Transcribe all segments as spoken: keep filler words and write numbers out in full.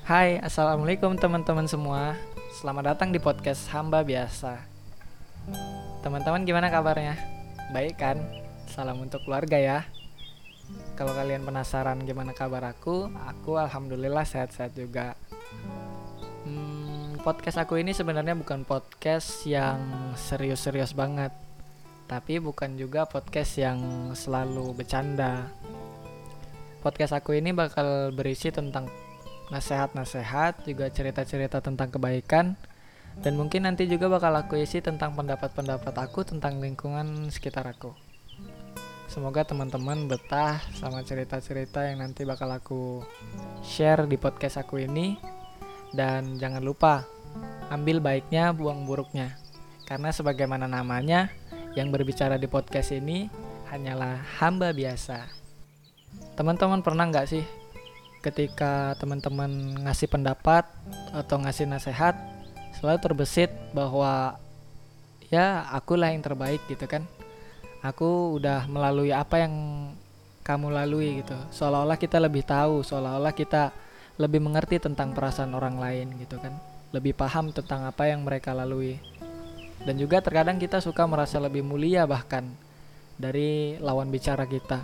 Hai, assalamualaikum teman-teman semua. Selamat datang di podcast Hamba Biasa. Teman-teman gimana kabarnya? Baik kan? Salam untuk keluarga ya. Kalau kalian penasaran gimana kabar aku, aku alhamdulillah sehat-sehat juga. Hmm, podcast aku ini sebenarnya bukan podcast yang serius-serius banget, tapi bukan juga podcast yang selalu bercanda. Podcast aku ini bakal berisi tentang nasihat-nasihat, juga cerita-cerita tentang kebaikan, dan mungkin nanti juga bakal aku isi tentang pendapat-pendapat aku tentang lingkungan sekitar aku. Semoga teman-teman betah sama cerita-cerita yang nanti bakal aku share di podcast aku ini. Dan jangan lupa, ambil baiknya, buang buruknya. Karena sebagaimana namanya, yang berbicara di podcast ini hanyalah hamba biasa. Teman-teman pernah gak sih ketika teman-teman ngasih pendapat atau ngasih nasihat selalu terbesit bahwa ya akulah yang terbaik gitu kan, aku udah melalui apa yang kamu lalui gitu, seolah-olah kita lebih tahu, seolah-olah kita lebih mengerti tentang perasaan orang lain gitu kan, lebih paham tentang apa yang mereka lalui. Dan juga terkadang kita suka merasa lebih mulia bahkan dari lawan bicara kita.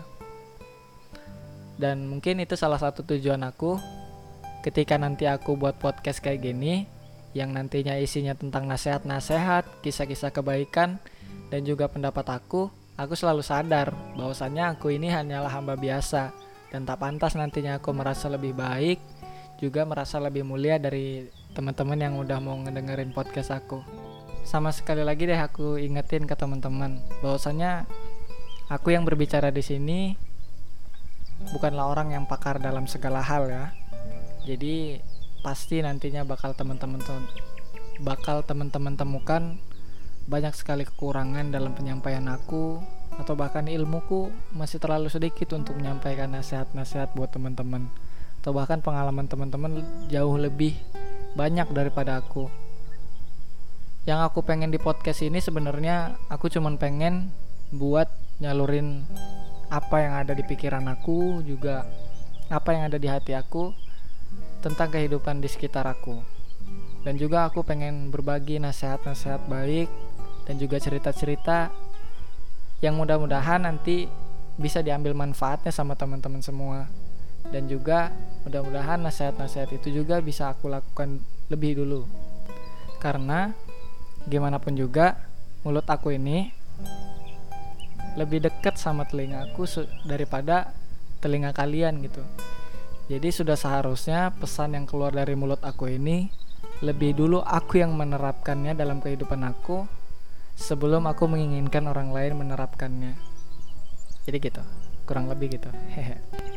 Dan mungkin itu salah satu tujuan aku ketika nanti aku buat podcast kayak gini, yang nantinya isinya tentang nasihat-nasihat, kisah-kisah kebaikan, dan juga pendapat aku. Aku selalu sadar bahwasannya aku ini hanyalah hamba biasa, dan tak pantas nantinya aku merasa lebih baik, juga merasa lebih mulia dari teman-teman yang udah mau ngedengerin podcast aku. Sama sekali lagi deh aku ingetin ke teman-teman bahwasannya aku yang berbicara di sini bukanlah orang yang pakar dalam segala hal ya. Jadi pasti nantinya bakal teman-teman bakal teman-teman temukan banyak sekali kekurangan dalam penyampaian aku, atau bahkan ilmuku masih terlalu sedikit untuk menyampaikan nasihat-nasihat buat teman-teman, atau bahkan pengalaman teman-teman jauh lebih banyak daripada aku. Yang aku pengen di podcast ini sebenarnya aku cuman pengen buat nyalurin apa yang ada di pikiran aku, juga apa yang ada di hati aku tentang kehidupan di sekitar aku. Dan juga aku pengen berbagi nasihat-nasihat baik dan juga cerita-cerita yang mudah-mudahan nanti bisa diambil manfaatnya sama teman-teman semua. Dan juga mudah-mudahan nasihat-nasihat itu juga bisa aku lakukan lebih dulu. Karena gimana pun juga mulut aku ini lebih dekat sama telinga aku daripada telinga kalian gitu. Jadi sudah seharusnya pesan yang keluar dari mulut aku ini lebih dulu aku yang menerapkannya dalam kehidupan aku sebelum aku menginginkan orang lain menerapkannya. Jadi gitu, kurang lebih gitu. Hehe.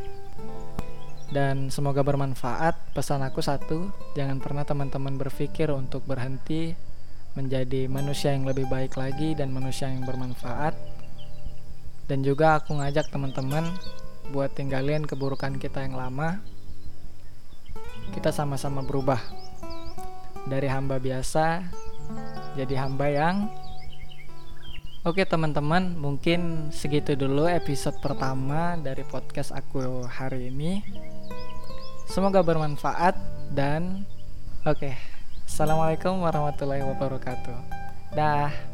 Dan semoga bermanfaat. Pesan aku satu, jangan pernah teman-teman berpikir untuk berhenti menjadi manusia yang lebih baik lagi dan manusia yang bermanfaat. Dan juga aku ngajak teman-teman buat tinggalin keburukan kita yang lama. Kita sama-sama berubah dari hamba biasa jadi hamba yang Oke teman-teman, mungkin segitu dulu episode pertama dari podcast aku hari ini. Semoga bermanfaat dan oke. Assalamualaikum warahmatullahi wabarakatuh. Dah.